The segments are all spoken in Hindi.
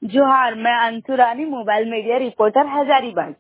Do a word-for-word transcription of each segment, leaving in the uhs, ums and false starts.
जोहार, मैं Anshu Rani, mobile media reporter Hazaribagh.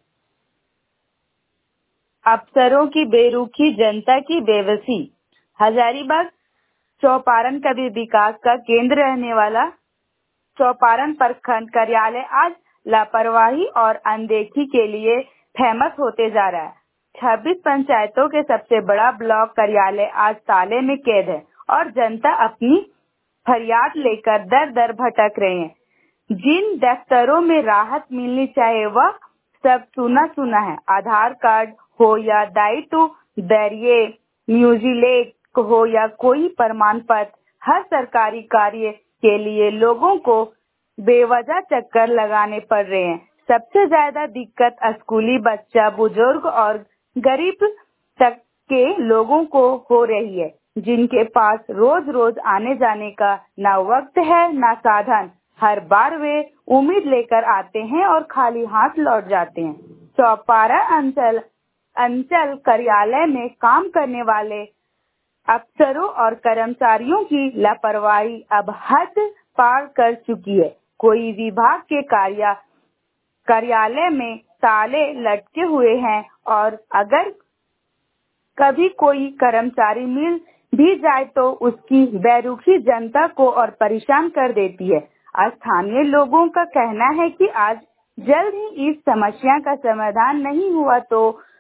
अफसरों की बेरुखी, जनता की बेबसी। हजारीबाग चौपारण कभी विकास का केंद्र रहने वाला चौपारण प्रखंड कार्यालय आज लापरवाही और अनदेखी के लिए फेमस होते जा रहा है। छब्बीस पंचायतों के सबसे बड़ा ब्लॉक कार्यालय आज ताले में कैद है और जनता अपनी फरियाद लेकर दर दर भटक रहे हैं। जिन दफ्तरों में राहत मिलनी चाहिए वह सब सुना सुना है। आधार कार्ड हो या दायित्व दैर्य न्यूजीलैंड हो या कोई प्रमाण पत्र, हर सरकारी कार्य के लिए लोगों को बेवजह चक्कर लगाने पड़ रहे हैं। सबसे ज्यादा दिक्कत स्कूली बच्चा, बुजुर्ग और गरीब तक के लोगों को हो रही है, जिनके पास रोज रोज आने जाने का न वक्त है न साधन। हर बार वे उम्मीद लेकर आते हैं और खाली हाथ लौट जाते हैं। चौपारण अंचल अंचल कार्यालय में काम करने वाले अफसरों और कर्मचारियों की लापरवाही अब हद पार कर चुकी है। कोई विभाग के कार्य कार्यालय में ताले लटके हुए हैं और अगर कभी कोई कर्मचारी मिल भी जाए तो उसकी बेरुखी जनता को और परेशान कर देती है। स्थानीय लोगों का कहना है कि आज जल्द ही इस समस्या का समाधान नहीं हुआ तो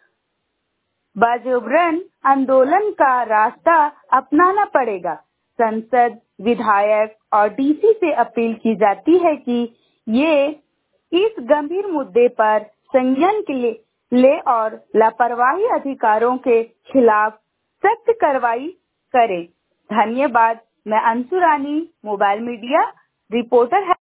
बजबरन आंदोलन का रास्ता अपनाना पड़ेगा। संसद, विधायक और डीसी से अपील की जाती है कि ये इस गंभीर मुद्दे पर संज्ञान के लिए ले और लापरवाही अधिकारों के खिलाफ सख्त कार्रवाई करें। धन्यवाद। मैं Anshu Rani, mobile media reporter है।